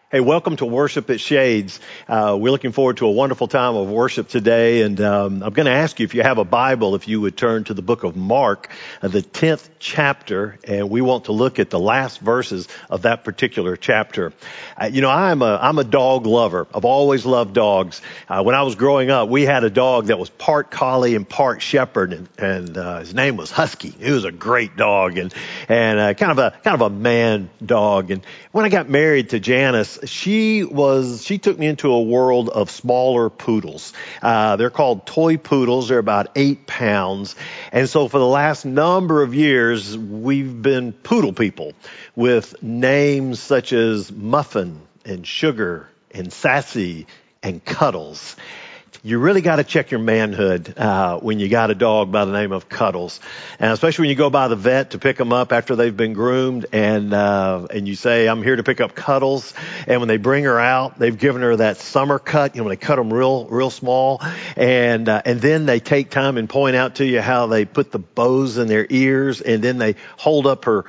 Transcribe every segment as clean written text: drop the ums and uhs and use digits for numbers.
Hey, welcome to Worship at Shades. We're looking forward to a wonderful time of worship today. And I'm going to ask you, if you have a Bible, if you would turn to the book of Mark, the 10th chapter. And we want to look at the last verses of that particular chapter. I'm a dog lover. I've always loved dogs. When I was growing up, we had a dog that was part collie and part shepherd. And his name was Husky. He was a great dog and kind of a man dog. And when I got married to Janice, she took me into a world of smaller poodles. They're called toy poodles. They're about 8 pounds. And so for the last number of years, we've been poodle people with names such as Muffin and Sugar and Sassy and Cuddles. You really got to check your manhood when you got a dog by the name of Cuddles, and especially when you go by the vet to pick them up after they've been groomed, and you say, "I'm here to pick up Cuddles," and when they bring her out, they've given her that summer cut. When they cut them real small, and then they take time and point out to you how they put the bows in their ears, and then they hold up her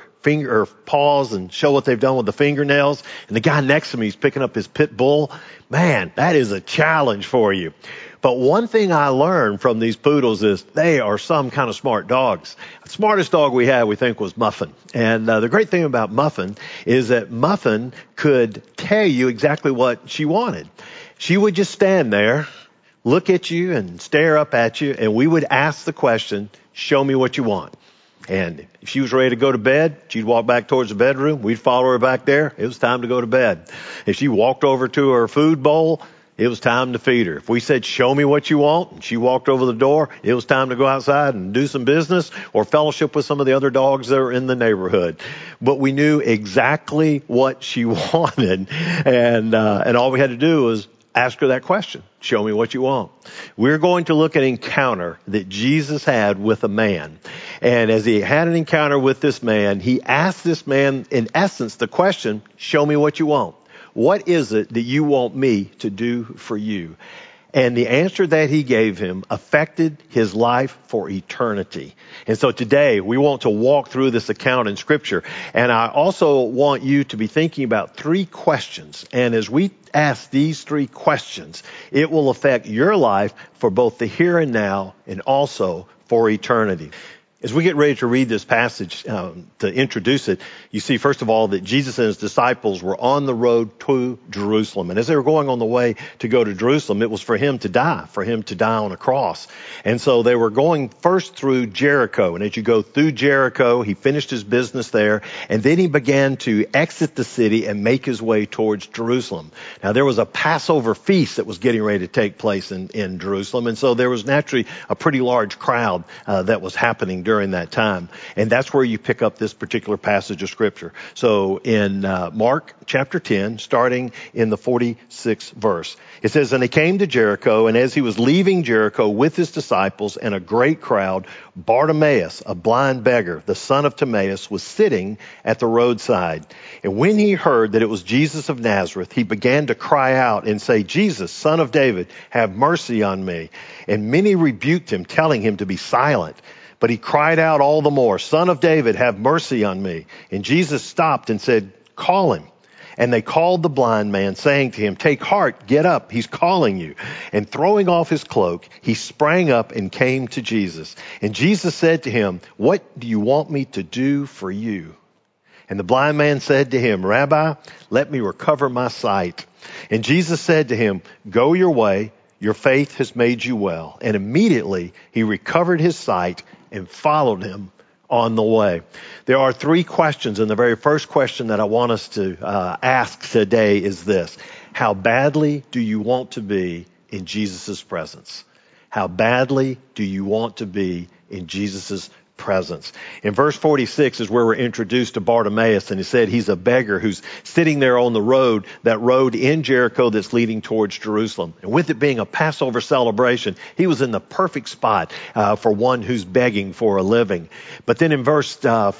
paws and show what they've done with the fingernails. And the guy next to me is picking up his pit bull. Man, that is a challenge for you. But one thing I learned from these poodles is they are some kind of smart dogs. The smartest dog we had, we think, was Muffin. And the great thing about Muffin is that Muffin could tell you exactly what she wanted. She would just stand there, look at you and stare up at you, and we would ask the question, "Show me what you want." And if she was ready to go to bed, she'd walk back towards the bedroom. We'd follow her back there. It was time to go to bed. If she walked over to her food bowl, it was time to feed her. If we said, "Show me what you want," and she walked over the door, it was time to go outside and do some business or fellowship with some of the other dogs that were in the neighborhood. But we knew exactly what she wanted. And all we had to do was ask her that question. Show me what you want. We're going to look at an encounter that Jesus had with a man. And as he had an encounter with this man, he asked this man, in essence, the question, "Show me what you want. What is it that you want me to do for you?" And the answer that he gave him affected his life for eternity. And so today we want to walk through this account in Scripture. And I also want you to be thinking about 3 questions. And as we ask these 3 questions, it will affect your life for both the here and now and also for eternity. As we get ready to read this passage, to introduce it, you see, first of all, that Jesus and his disciples were on the road to Jerusalem. And as they were going on the way to go to Jerusalem, it was for him to die on a cross. And so they were going first through Jericho. And as you go through Jericho, he finished his business there. And then he began to exit the city and make his way towards Jerusalem. Now, there was a Passover feast that was getting ready to take place in Jerusalem. And so there was naturally a pretty large crowd that was happening during that time. And that's where you pick up this particular passage of Scripture. So in Mark chapter 10, starting in the 46th verse, it says, "And he came to Jericho, and as he was leaving Jericho with his disciples and a great crowd, Bartimaeus, a blind beggar, the son of Timaeus, was sitting at the roadside. And when he heard that it was Jesus of Nazareth, he began to cry out and say, 'Jesus, Son of David, have mercy on me.' And many rebuked him, telling him to be silent. But he cried out all the more, 'Son of David, have mercy on me.' And Jesus stopped and said, 'Call him.' And they called the blind man, saying to him, 'Take heart, get up, he's calling you.' And throwing off his cloak, he sprang up and came to Jesus. And Jesus said to him, 'What do you want me to do for you?' And the blind man said to him, 'Rabbi, let me recover my sight.' And Jesus said to him, 'Go your way, your faith has made you well.' And immediately he recovered his sight and followed him on the way." There are 3 questions, and the very first question that I want us to ask today is this: how badly do you want to be in Jesus' presence? How badly do you want to be in Jesus' presence? In verse 46 is where we're introduced to Bartimaeus, and he said he's a beggar who's sitting there on the road, that road in Jericho that's leading towards Jerusalem. And with it being a Passover celebration, he was in the perfect spot for one who's begging for a living. But then in verse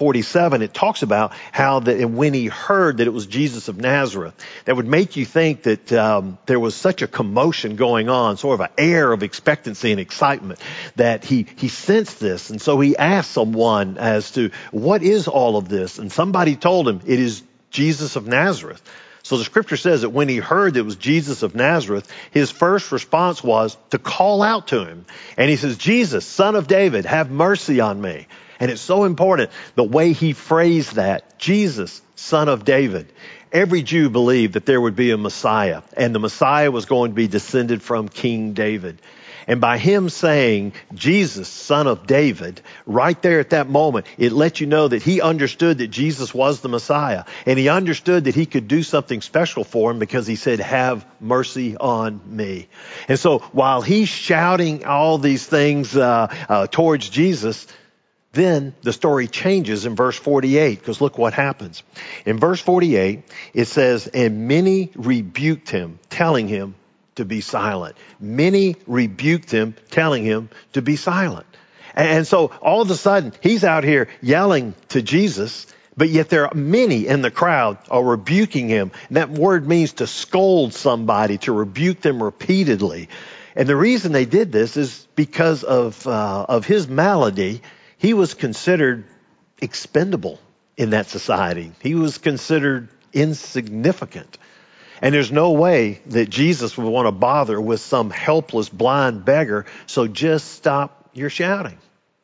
47, it talks about how that when he heard that it was Jesus of Nazareth, that would make you think that there was such a commotion going on, sort of an air of expectancy and excitement, that he sensed this. And so he asked someone as to what is all of this, and somebody told him it is Jesus of Nazareth. So the scripture says that when he heard that it was Jesus of Nazareth, his first response was to call out to him. And he says, Jesus, Son of David, have mercy on me. And it's so important the way he phrased that, Jesus, Son of David. Every Jew believed that there would be a Messiah, and the Messiah was going to be descended from King David. And by him saying, Jesus, Son of David, right there at that moment, it let you know that he understood that Jesus was the Messiah. And he understood that he could do something special for him because he said, have mercy on me. And so while he's shouting all these things towards Jesus, then the story changes in verse 48, because look what happens. In verse 48, it says, and many rebuked him, telling him to be silent. Many rebuked him, telling him to be silent. And so all of a sudden, he's out here yelling to Jesus, but yet there are many in the crowd are rebuking him. And that word means to scold somebody, to rebuke them repeatedly. And the reason they did this is because of his malady. He was considered expendable in that society. He was considered insignificant. And there's no way that Jesus would want to bother with some helpless blind beggar. So just stop your shouting.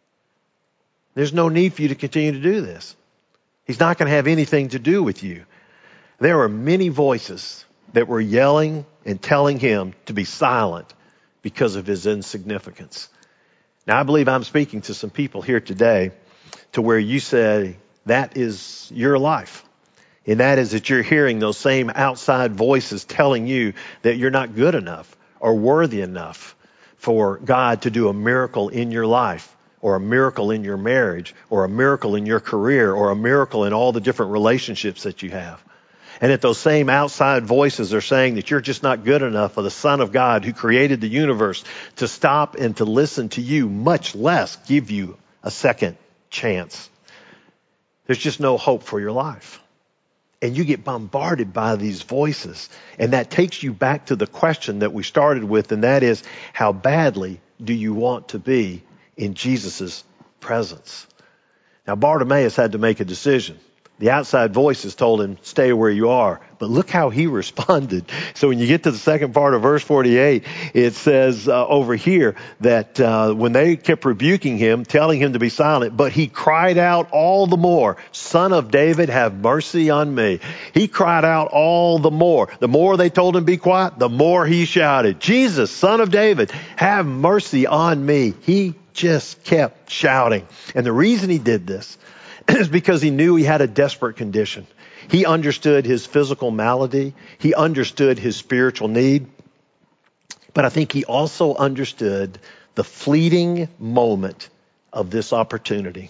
There's no need for you to continue to do this. He's not going to have anything to do with you. There were many voices that were yelling and telling him to be silent because of his insignificance. Now, I believe I'm speaking to some people here today to where you say that is your life. And that is that you're hearing those same outside voices telling you that you're not good enough or worthy enough for God to do a miracle in your life, or a miracle in your marriage, or a miracle in your career, or a miracle in all the different relationships that you have. And that those same outside voices are saying that you're just not good enough for the Son of God who created the universe to stop and to listen to you, much less give you a second chance. There's just no hope for your life. And you get bombarded by these voices. And that takes you back to the question that we started with, and that is, how badly do you want to be in Jesus' presence? Now, Bartimaeus had to make a decision. The outside voices told him, stay where you are. But look how he responded. So when you get to the second part of verse 48, it says over here that when they kept rebuking him, telling him to be silent, but he cried out all the more, Son of David, have mercy on me. He cried out all the more. The more they told him to be quiet, the more he shouted, Jesus, Son of David, have mercy on me. He just kept shouting. And the reason he did this is because he knew he had a desperate condition. He understood his physical malady. He understood his spiritual need. But I think he also understood the fleeting moment of this opportunity.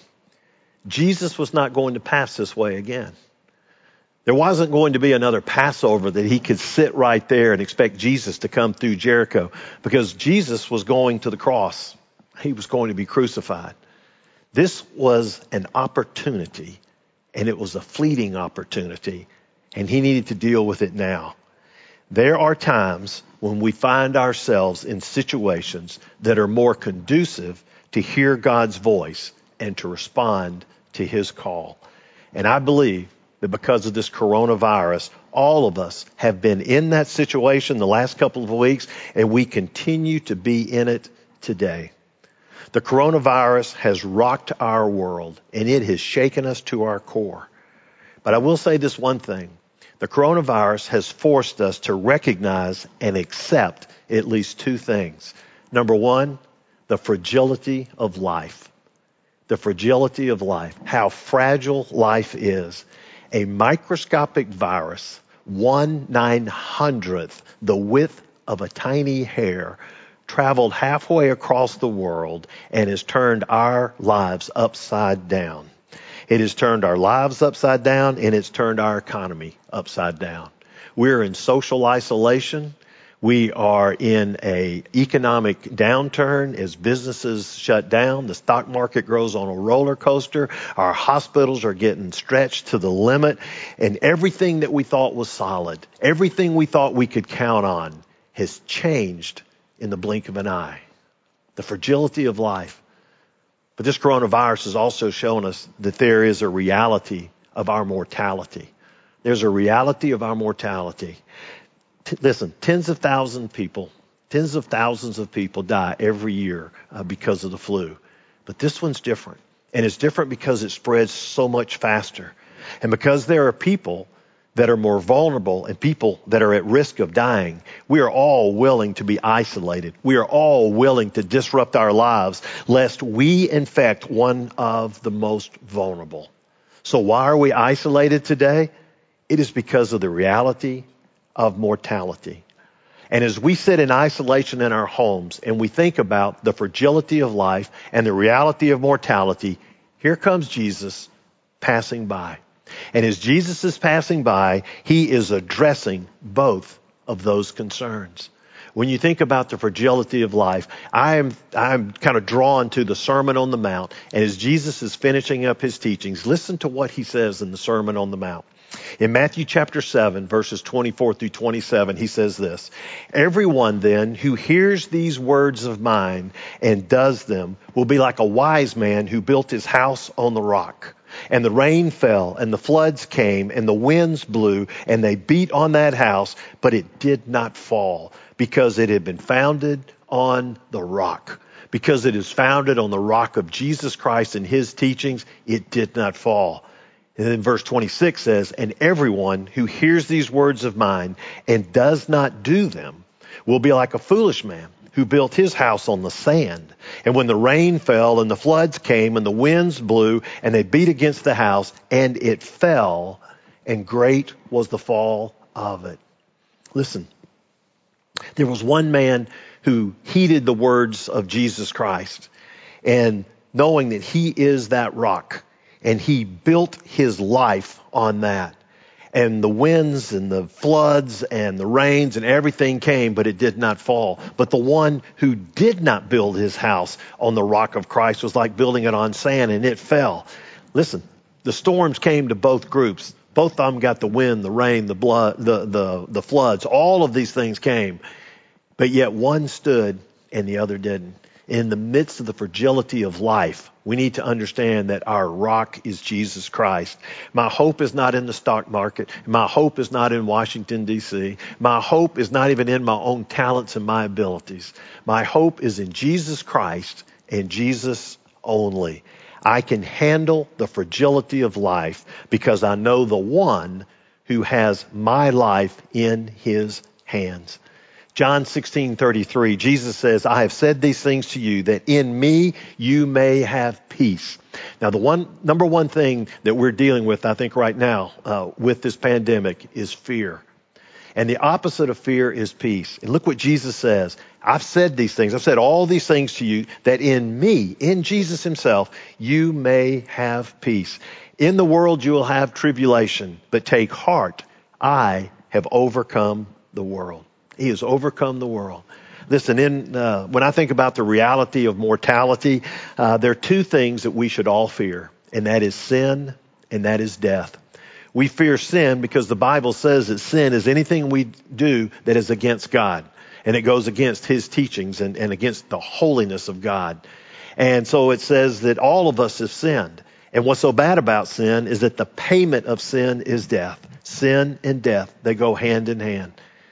Jesus was not going to pass this way again. There wasn't going to be another Passover that he could sit right there and expect Jesus to come through Jericho, because Jesus was going to the cross. He was going to be crucified. This was an opportunity, and it was a fleeting opportunity, and he needed to deal with it now. There are times when we find ourselves in situations that are more conducive to hear God's voice and to respond to his call. And I believe that because of this coronavirus, all of us have been in that situation the last couple of weeks, and we continue to be in it today. The coronavirus has rocked our world, and it has shaken us to our core. But I will say this one thing. The coronavirus has forced us to recognize and accept at least two things. Number one, the fragility of life. The fragility of life. How fragile life is. A microscopic virus, 1/900th the width of a tiny hair, traveled halfway across the world and has turned our lives upside down. It has turned our lives upside down, and it's turned our economy upside down. We're in social isolation. We are in an economic downturn as businesses shut down. The stock market goes on a roller coaster. Our hospitals are getting stretched to the limit. And everything that we thought was solid, everything we thought we could count on, has changed in the blink of an eye. The fragility of life. But this coronavirus has also shown us that there is a reality of our mortality. There's a reality of our mortality. Listen, tens of thousands of people die every year because of the flu. But this one's different. And it's different because it spreads so much faster. And because there are people that are more vulnerable and people that are at risk of dying, we are all willing to be isolated. We are all willing to disrupt our lives lest we infect one of the most vulnerable. So why are we isolated today? It is because of the reality of mortality. And as we sit in isolation in our homes and we think about the fragility of life and the reality of mortality, here comes Jesus passing by. And as Jesus is passing by, he is addressing both of those concerns. When you think about the fragility of life, I'm kind of drawn to the Sermon on the Mount. And as Jesus is finishing up his teachings, listen to what he says in the Sermon on the Mount. In Matthew chapter 7, verses 24 through 27, he says this, "Everyone then who hears these words of mine and does them will be like a wise man who built his house on the rock. And the rain fell, and the floods came, and the winds blew, and they beat on that house, but it did not fall, because it had been founded on the rock." Because it is founded on the rock of Jesus Christ and his teachings, it did not fall. And then verse 26 says, "And everyone who hears these words of mine and does not do them will be like a foolish man who built his house on the sand. And when the rain fell and the floods came and the winds blew and they beat against the house, and it fell, and great was the fall of it." Listen, there was one man who heeded the words of Jesus Christ, and knowing that he is that rock, and he built his life on that. And the winds and the floods and the rains and everything came, but it did not fall. But the one who did not build his house on the rock of Christ was like building it on sand, and it fell. Listen, the storms came to both groups. Both of them got the wind, the rain, the floods. All of these things came. But yet one stood and the other didn't. In the midst of the fragility of life, we need to understand that our rock is Jesus Christ. My hope is not in the stock market. My hope is not in Washington, D.C. My hope is not even in my own talents and my abilities. My hope is in Jesus Christ and Jesus only. I can handle the fragility of life because I know the one who has my life in his hands. John 16:33, Jesus says, "I have said these things to you that in me you may have peace." Now, the number one thing that we're dealing with, I think right now, with this pandemic is fear. And the opposite of fear is peace. And look what Jesus says. "I've said these things. I've said all these things to you that in me, in Jesus himself, you may have peace. In the world you will have tribulation, but take heart. I have overcome the world." He has overcome the world. Listen, when I think about the reality of mortality, there are two things that we should all fear, and that is sin and that is death. We fear sin because the Bible says that sin is anything we do that is against God, and it goes against his teachings and against the holiness of God. And so it says that all of us have sinned. And what's so bad about sin is that the payment of sin is death. Sin and death, they go hand in hand.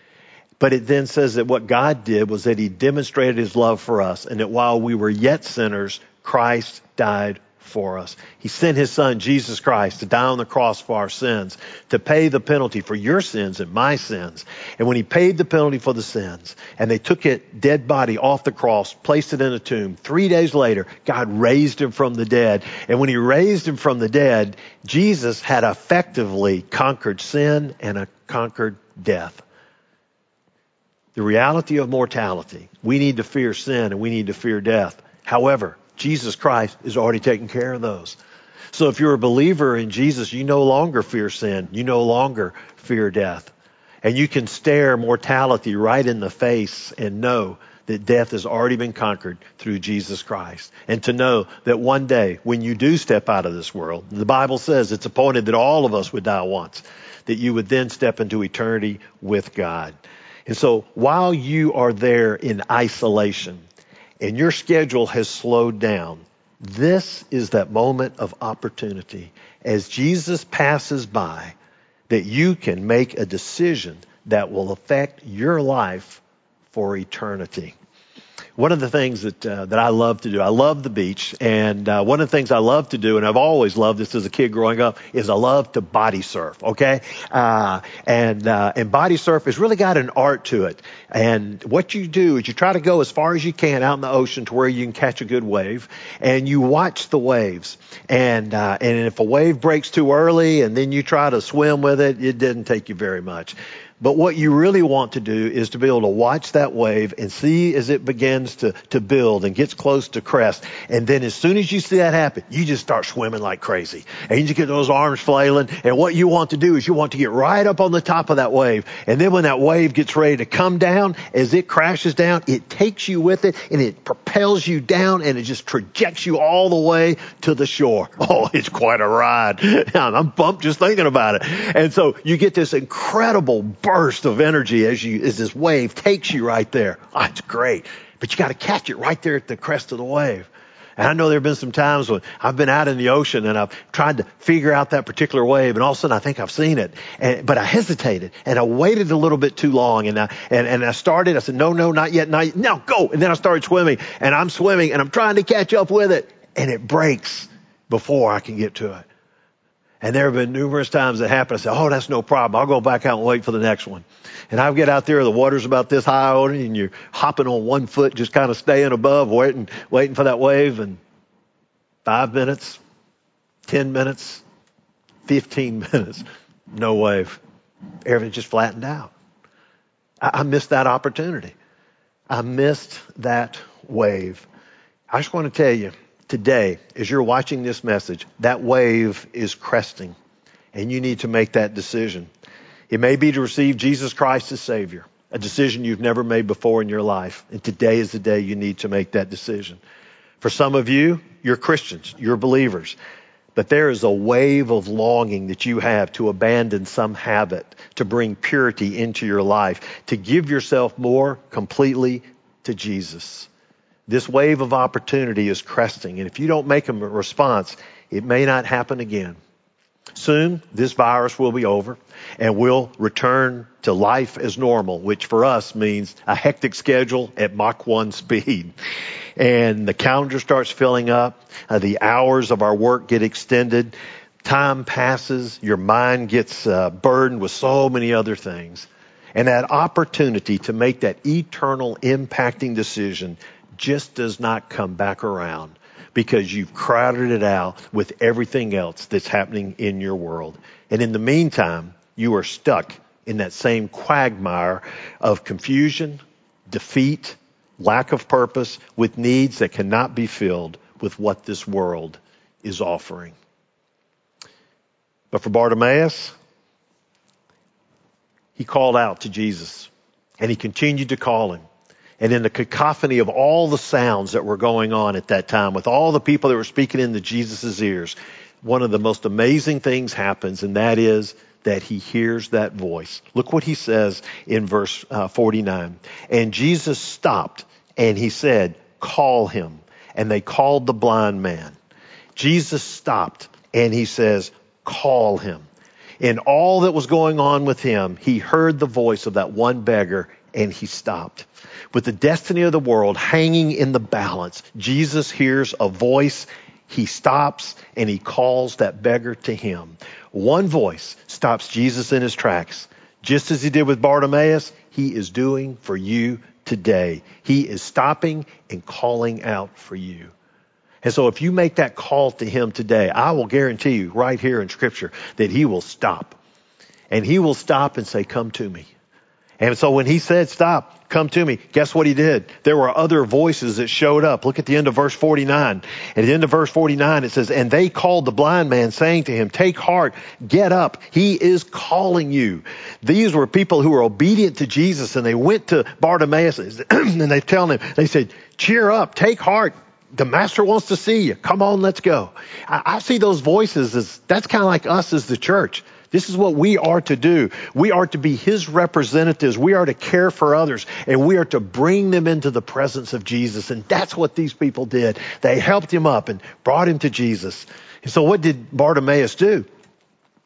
But it then says that what God did was that he demonstrated his love for us, and that while we were yet sinners, Christ died for us. He sent his son, Jesus Christ, to die on the cross for our sins, to pay the penalty for your sins and my sins. And when he paid the penalty for the sins, and they took his dead body off the cross, placed it in a tomb, 3 days later, God raised him from the dead. And when he raised him from the dead, Jesus had effectively conquered sin and conquered death. The reality of mortality. We need to fear sin and we need to fear death. However, Jesus Christ is already taking care of those. So if you're a believer in Jesus, you no longer fear sin. You no longer fear death. And you can stare mortality right in the face and know that death has already been conquered through Jesus Christ. And to know that one day when you do step out of this world, the Bible says it's appointed that all of us would die once, that you would then step into eternity with God. And so while you are there in isolation and your schedule has slowed down, this is that moment of opportunity. As Jesus passes by, that you can make a decision that will affect your life for eternity. One of the things that I love to do, I love the beach, and one of the things I love to do, and I've always loved this as a kid growing up, is I love to body surf. Okay, and body surf has really got an art to it. And what you do is you try to go as far as you can out in the ocean to where you can catch a good wave, and you watch the waves. And if a wave breaks too early, and then you try to swim with it, it didn't take you very much. But what you really want to do is to be able to watch that wave and see as it begins to build and gets close to crest. And then as soon as you see that happen, you just start swimming like crazy. And you just get those arms flailing. And what you want to do is you want to get right up on the top of that wave. And then when that wave gets ready to come down, as it crashes down, it takes you with it and it propels you down and it just trajects you all the way to the shore. Oh, it's quite a ride. I'm pumped just thinking about it. And so you get this incredible burst of energy as this wave takes you right there. Oh, it's great. But you got to catch it right there at the crest of the wave. And I know there have been some times when I've been out in the ocean and I've tried to figure out that particular wave, and all of a sudden I think I've seen it. But I hesitated and I waited a little bit too long, and I started. I said, no, not yet, now go. And then I started swimming, and I'm swimming and I'm trying to catch up with it, and it breaks before I can get to it. And there have been numerous times that happen. I say, oh, that's no problem. I'll go back out and wait for the next one. And I get out there, the water's about this high on it, and you're hopping on one foot, just kind of staying above, waiting for that wave. And 5 minutes, 10 minutes, 15 minutes, no wave. Everything just flattened out. I missed that opportunity. I missed that wave. I just want to tell you, today, as you're watching this message, that wave is cresting, and you need to make that decision. It may be to receive Jesus Christ as Savior, a decision you've never made before in your life, and today is the day you need to make that decision. For some of you, you're Christians, you're believers, but there is a wave of longing that you have to abandon some habit, to bring purity into your life, to give yourself more completely to Jesus. This wave of opportunity is cresting, and if you don't make a response, it may not happen again. Soon, this virus will be over, and we'll return to life as normal, which for us means a hectic schedule at Mach 1 speed. And the calendar starts filling up, the hours of our work get extended, time passes, your mind gets burdened with so many other things. And that opportunity to make that eternal impacting decision just does not come back around because you've crowded it out with everything else that's happening in your world. And in the meantime, you are stuck in that same quagmire of confusion, defeat, lack of purpose, with needs that cannot be filled with what this world is offering. But for Bartimaeus, he called out to Jesus, and he continued to call him. And in the cacophony of all the sounds that were going on at that time, with all the people that were speaking into Jesus' ears, one of the most amazing things happens, and that is that he hears that voice. Look what he says in verse 49. And Jesus stopped, and he said, call him. And they called the blind man. Jesus stopped, and he says, call him. In all that was going on with him, he heard the voice of that one beggar, and he stopped. With the destiny of the world hanging in the balance, Jesus hears a voice, he stops, and he calls that beggar to him. One voice stops Jesus in his tracks. Just as he did with Bartimaeus, he is doing for you today. He is stopping and calling out for you. And so if you make that call to him today, I will guarantee you right here in Scripture that he will stop. And he will stop and say, come to me. And so when he said, stop, come to me, guess what he did? There were other voices that showed up. Look at the end of verse 49. At the end of verse 49, it says, and they called the blind man, saying to him, take heart, get up. He is calling you. These were people who were obedient to Jesus, and they went to Bartimaeus and they tell him, they said, cheer up, take heart. The master wants to see you. Come on, let's go. I see those voices as, that's kind of like us as the church. This is what we are to do. We are to be his representatives. We are to care for others, and we are to bring them into the presence of Jesus. And that's what these people did. They helped him up and brought him to Jesus. And so what did Bartimaeus do?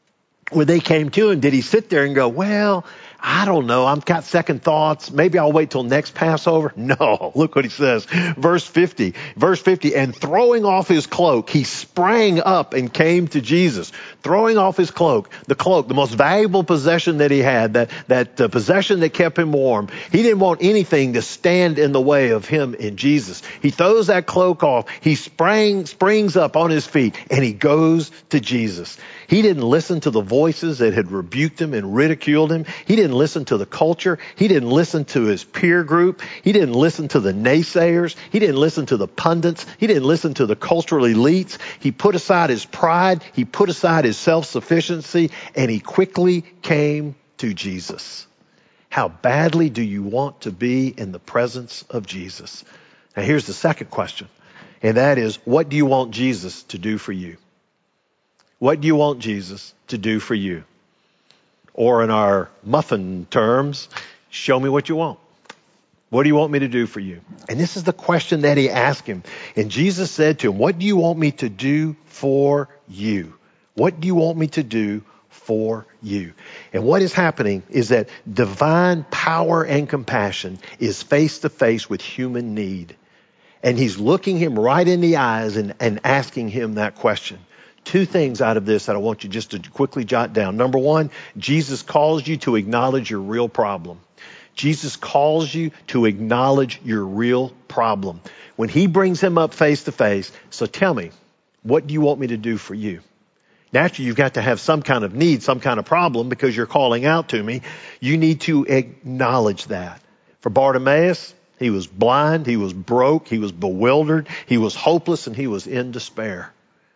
when they came to him, did he sit there and go, well, I don't know, I've got second thoughts, maybe I'll wait till next Passover? No, look what he says. Verse 50, and throwing off his cloak, he sprang up and came to Jesus. Throwing off his cloak, the most valuable possession that he had, that possession that kept him warm. He didn't want anything to stand in the way of him and Jesus. He throws that cloak off, he springs up on his feet, and he goes to Jesus. He didn't listen to the voices that had rebuked him and ridiculed him. He didn't listen to the culture. He didn't listen to his peer group. He didn't listen to the naysayers. He didn't listen to the pundits. He didn't listen to the cultural elites. He put aside his pride. He put aside his self-sufficiency, and he quickly came to Jesus. How badly do you want to be in the presence of Jesus? Now here's the second question, and that is, what do you want Jesus to do for you? What do you want Jesus to do for you? Or in our muffin terms, show me what you want. What do you want me to do for you? And this is the question that he asked him. And Jesus said to him, what do you want me to do for you? What do you want me to do for you? And what is happening is that divine power and compassion is face to face with human need. And he's looking him right in the eyes and asking him that question. Two things out of this that I want you just to quickly jot down. Number one, Jesus calls you to acknowledge your real problem. Jesus calls you to acknowledge your real problem. When he brings him up face to face, so tell me, what do you want me to do for you? Naturally, you've got to have some kind of need, some kind of problem, because you're calling out to me. You need to acknowledge that. For Bartimaeus, he was blind, he was broke, he was bewildered, he was hopeless, and he was in despair.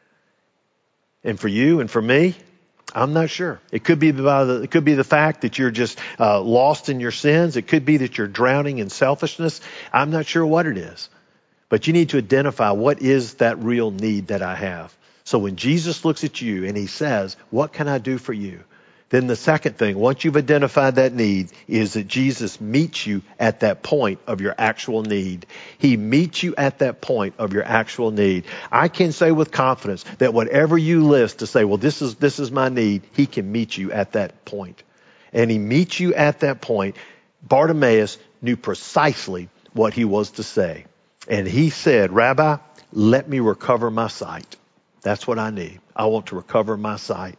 And for you and for me, I'm not sure. It could be the fact that you're just lost in your sins. It could be that you're drowning in selfishness. I'm not sure what it is. But you need to identify, what is that real need that I have? So when Jesus looks at you and he says, what can I do for you? Then the second thing, once you've identified that need, is that Jesus meets you at that point of your actual need. He meets you at that point of your actual need. I can say with confidence that whatever you list to say, well, this is my need, he can meet you at that point. And he meets you at that point. Bartimaeus knew precisely what he was to say. And he said, Rabbi, let me recover my sight. That's what I need. I want to recover my sight.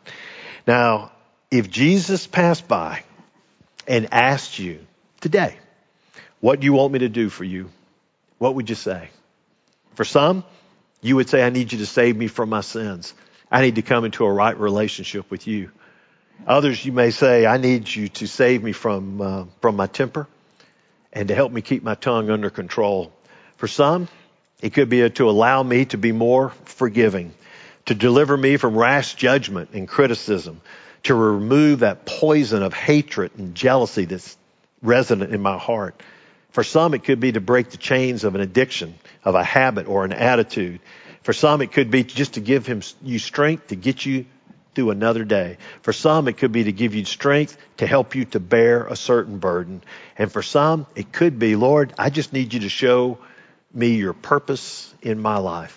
Now, if Jesus passed by and asked you today, what do you want me to do for you? What would you say? For some, you would say, I need you to save me from my sins. I need to come into a right relationship with you. Others, you may say, I need you to save me from my temper and to help me keep my tongue under control. For some, it could be to allow me to be more forgiving, to deliver me from rash judgment and criticism, to remove that poison of hatred and jealousy that's resident in my heart. For some, it could be to break the chains of an addiction, of a habit or an attitude. For some, it could be just to give you strength to get you through another day. For some, it could be to give you strength to help you to bear a certain burden. And for some, it could be, Lord, I just need you to show me your purpose in my life.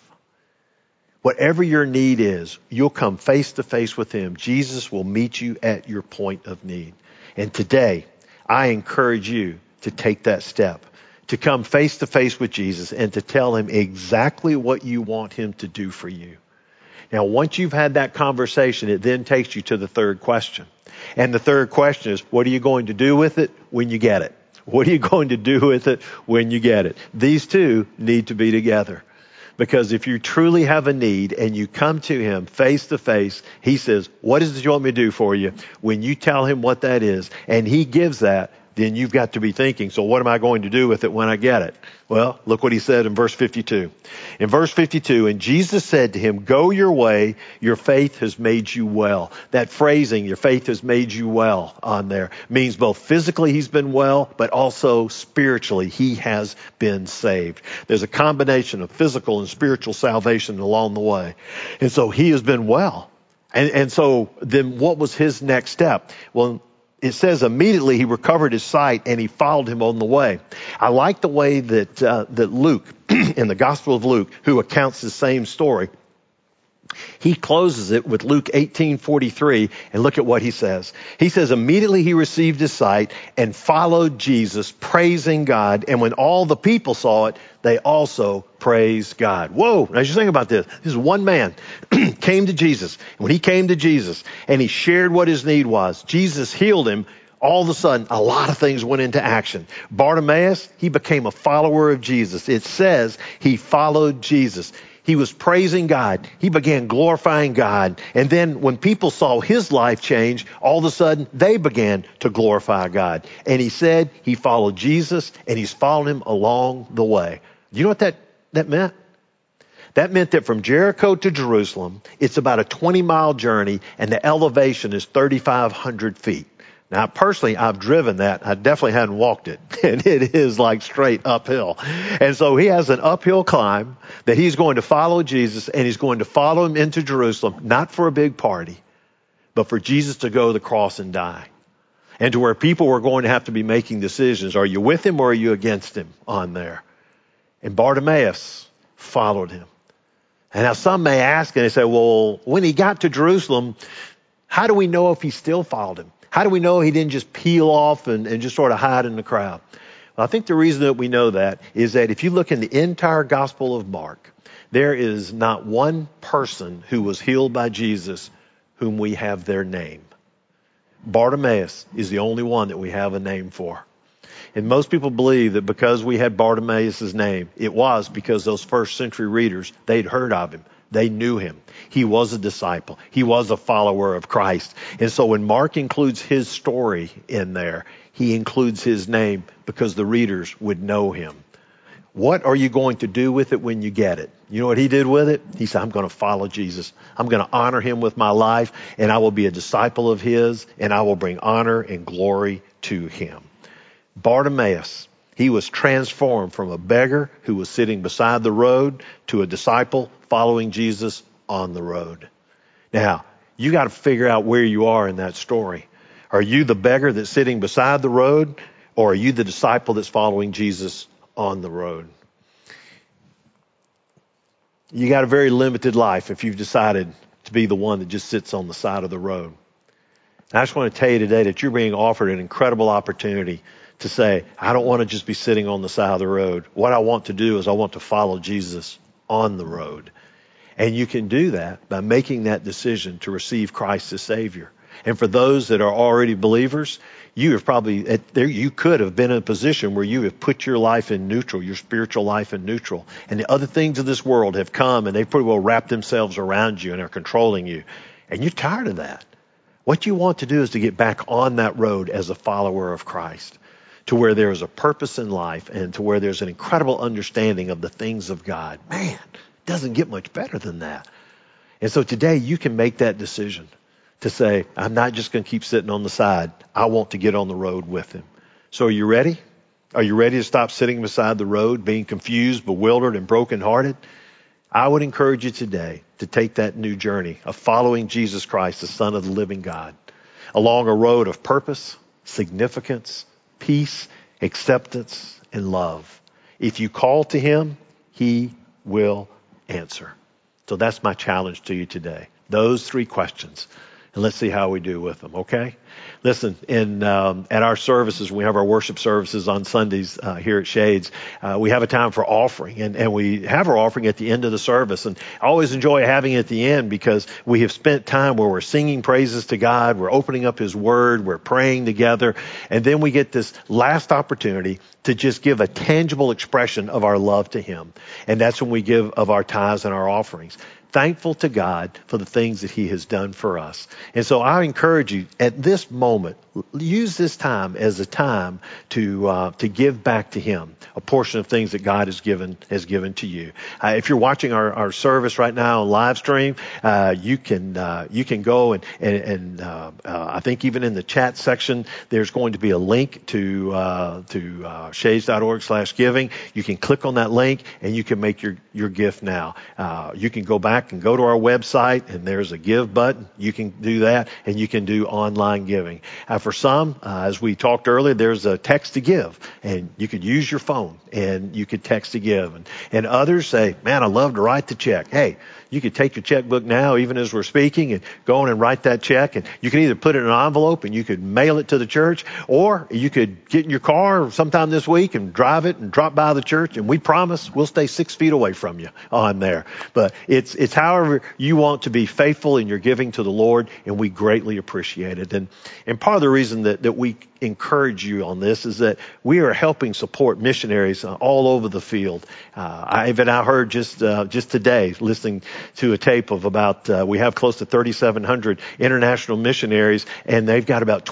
Whatever your need is, you'll come face to face with him. Jesus will meet you at your point of need. And today, I encourage you to take that step, to come face to face with Jesus and to tell him exactly what you want him to do for you. Now, once you've had that conversation, it then takes you to the third question. And the third question is, what are you going to do with it when you get it? What are you going to do with it when you get it? These two need to be together. Because if you truly have a need and you come to him face to face, he says, what is it you want me to do for you? When you tell him what that is and he gives that, then you've got to be thinking, so what am I going to do with it when I get it? Well, look what he said in verse 52. In verse 52, and Jesus said to him, go your way, your faith has made you well. That phrasing, your faith has made you well, on there means both physically he's been well, but also spiritually he has been saved. There's a combination of physical and spiritual salvation along the way. And so he has been well. And so then what was his next step? Well, it says immediately he recovered his sight and he followed him on the way. I like the way that Luke, in the Gospel of Luke, who accounts the same story, He closes it with Luke 18:43, and look at what he says. He says, immediately he received his sight and followed Jesus, praising God. And when all the people saw it, they also praised God. Whoa, now you think about this. This is one man came to Jesus. And when he came to Jesus and he shared what his need was, Jesus healed him. All of a sudden, a lot of things went into action. Bartimaeus, he became a follower of Jesus. It says he followed Jesus. He was praising God. He began glorifying God. And then when people saw his life change, all of a sudden they began to glorify God. And he said he followed Jesus and he's followed him along the way. Do you know what that meant? That meant that from Jericho to Jerusalem, it's about a 20-mile journey and the elevation is 3,500 feet. Now, personally, I've driven that. I definitely hadn't walked it. And it is like straight uphill. And so he has an uphill climb that he's going to follow Jesus and he's going to follow him into Jerusalem, not for a big party, but for Jesus to go to the cross and die. And to where people were going to have to be making decisions. Are you with him or are you against him on there? And Bartimaeus followed him. And now some may ask and they say, well, when he got to Jerusalem, how do we know if he still followed him? How do we know he didn't just peel off and just sort of hide in the crowd? Well, I think the reason that we know that is that if you look in the entire Gospel of Mark, there is not one person who was healed by Jesus whom we have their name. Bartimaeus is the only one that we have a name for. And most people believe that because we had Bartimaeus' name, it was because those first century readers, they'd heard of him. They knew him. He was a disciple. He was a follower of Christ. And so when Mark includes his story in there, he includes his name because the readers would know him. What are you going to do with it when you get it? You know what he did with it? He said, I'm going to follow Jesus. I'm going to honor him with my life, and I will be a disciple of his, and I will bring honor and glory to him. Bartimaeus, he was transformed from a beggar who was sitting beside the road to a disciple following Jesus on the road. Now, you got to figure out where you are in that story. Are you the beggar that's sitting beside the road, or are you the disciple that's following Jesus on the road? You got a very limited life if you've decided to be the one that just sits on the side of the road. And I just want to tell you today that you're being offered an incredible opportunity to say, I don't want to just be sitting on the side of the road. What I want to do is I want to follow Jesus on the road. And you can do that by making that decision to receive Christ as Savior. And for those that are already believers, you have probably, you could have been in a position where you have put your life in neutral, your spiritual life in neutral. And the other things of this world have come and they've pretty well wrapped themselves around you and are controlling you. And you're tired of that. What you want to do is to get back on that road as a follower of Christ, to where there is a purpose in life and to where there's an incredible understanding of the things of God. Man, it doesn't get much better than that. And so today you can make that decision to say, I'm not just going to keep sitting on the side. I want to get on the road with him. So are you ready? Are you ready to stop sitting beside the road, being confused, bewildered, and brokenhearted? I would encourage you today to take that new journey of following Jesus Christ, the Son of the living God, along a road of purpose, significance, peace, acceptance, and love. If you call to him, he will answer. So that's my challenge to you today. Those three questions. And let's see how we do with them, okay? Listen, at our services, we have our worship services on Sundays here at Shades. We have a time for offering, and we have our offering at the end of the service. And I always enjoy having it at the end because we have spent time where we're singing praises to God, we're opening up his word, we're praying together, and then we get this last opportunity to just give a tangible expression of our love to him. And that's when we give of our tithes and our offerings. Thankful to God for the things that he has done for us. And so I encourage you at this moment, use this time as a time to give back to him a portion of things that God has given to you. If you're watching our service right now on live stream, you can go and I think even in the chat section, there's going to be a link to shades.org/giving. You can click on that link and you can make your gift now. You can go back back and go to our website, and there's a give button. You can do that, and you can do online giving. For some, as we talked earlier, there's a text to give, and you could use your phone, and you could text to give. And others say, man, I love to write the check. Hey, you could take your checkbook now, even as we're speaking, and go on and write that check. And you can either put it in an envelope and you could mail it to the church, or you could get in your car sometime this week and drive it and drop by the church. And we promise we'll stay 6 feet away from you on there. But it's however you want to be faithful in your giving to the Lord, and we greatly appreciate it. And part of the reason that we encourage you on this is that we are helping support missionaries all over the field. I heard just today, listening to a tape of about, we have close to 3,700 international missionaries, and they've got about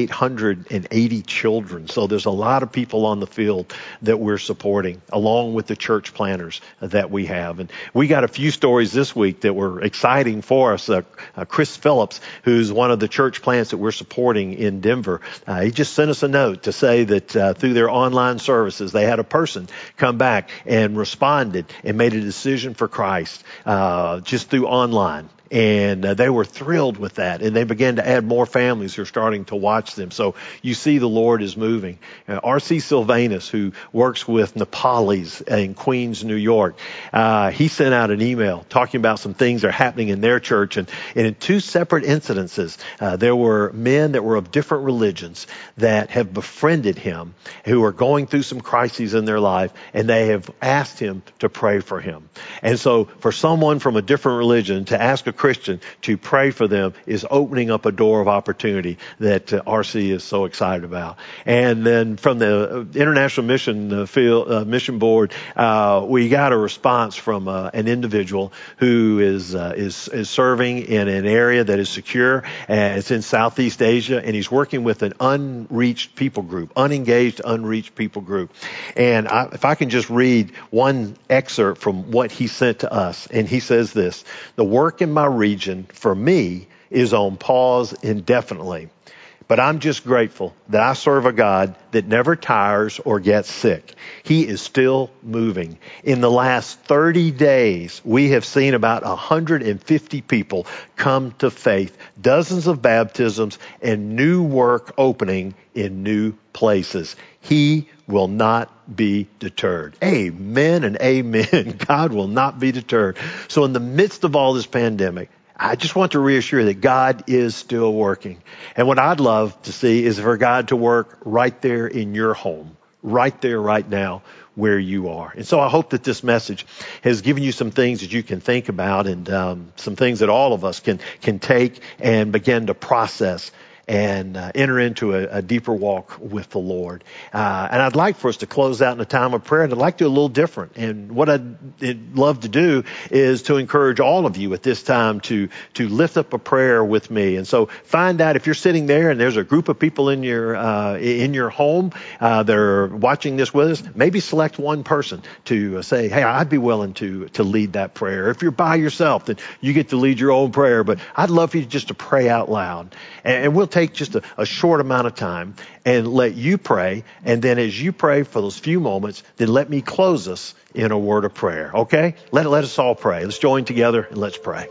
2,880 children. So there's a lot of people on the field that we're supporting, along with the church planners that we have. And we got a few stories this week that were exciting for us. Chris Phillips, who's one of the church plants that we're supporting in Denver, he just sent us a note to say that through their online services, they had a person come back and responded and made a decision for Christ just through online. And they were thrilled with that. And they began to add more families who are starting to watch them. So you see the Lord is moving. R.C. Sylvanus, who works with Nepalis in Queens, New York, he sent out an email talking about some things that are happening in their church. And in two separate incidences, there were men that were of different religions that have befriended him, who are going through some crises in their life, and they have asked him to pray for him. And so for someone from a different religion to ask a Christian to pray for them is opening up a door of opportunity that RC is so excited about. And then from the International Mission Board, we got a response from an individual who is serving in an area that is secure. It's in Southeast Asia, and he's working with an unengaged people group. And if I can just read one excerpt from what he sent to us, and he says this: the work in my region for me is on pause indefinitely, but I'm just grateful that I serve a God that never tires or gets sick. He is still moving. In the last 30 days, we have seen about 150 people come to faith, dozens of baptisms, and new work opening in new places. He will not be deterred. Amen and amen. God will not be deterred. So in the midst of all this pandemic, I just want to reassure that God is still working. And what I'd love to see is for God to work right there in your home, right there, right now, where you are. And so I hope that this message has given you some things that you can think about, and some things that all of us can take and begin to process and enter into a deeper walk with the Lord. And I'd like for us to close out in a time of prayer, and I'd like to do a little different. And what I'd love to do is to encourage all of you at this time to lift up a prayer with me. And so find out if you're sitting there and there's a group of people in your home that are watching this with us, maybe select one person to say, hey, I'd be willing to lead that prayer. If you're by yourself, then you get to lead your own prayer. But I'd love for you just to pray out loud. And we'll take just a short amount of time and let you pray. And then as you pray for those few moments, then let me close us in a word of prayer. Okay? Let us all pray. Let's join together and let's pray.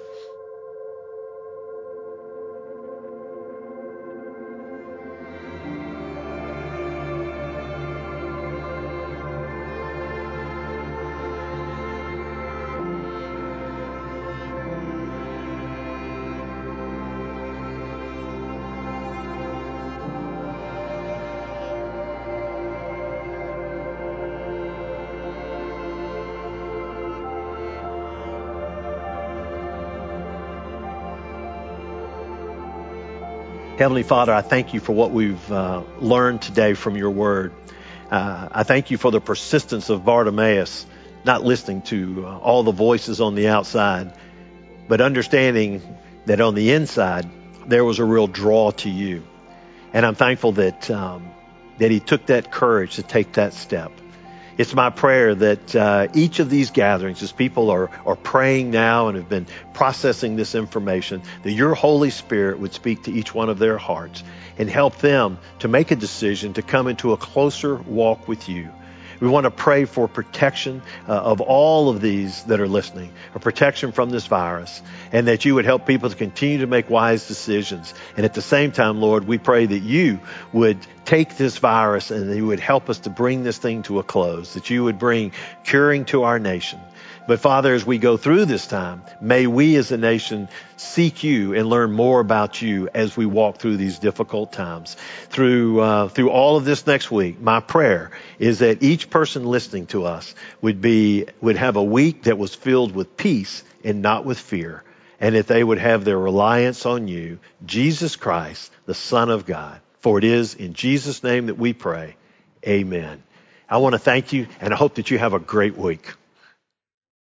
Heavenly Father, I thank you for what we've learned today from your word. I thank you for the persistence of Bartimaeus, not listening to all the voices on the outside, but understanding that on the inside, there was a real draw to you. And I'm thankful that he took that courage to take that step. It's my prayer that each of these gatherings, as people are praying now and have been processing this information, that your Holy Spirit would speak to each one of their hearts and help them to make a decision to come into a closer walk with you. We want to pray for protection of all of these that are listening, or protection from this virus, and that you would help people to continue to make wise decisions. And at the same time, Lord, we pray that you would take this virus and that you would help us to bring this thing to a close, that you would bring curing to our nation. But Father, as we go through this time, may we as a nation seek you and learn more about you as we walk through these difficult times. Through all of this next week, my prayer is that each person listening to us would have a week that was filled with peace and not with fear, and that they would have their reliance on you, Jesus Christ, the Son of God. For it is in Jesus' name that we pray. Amen. I want to thank you, and I hope that you have a great week.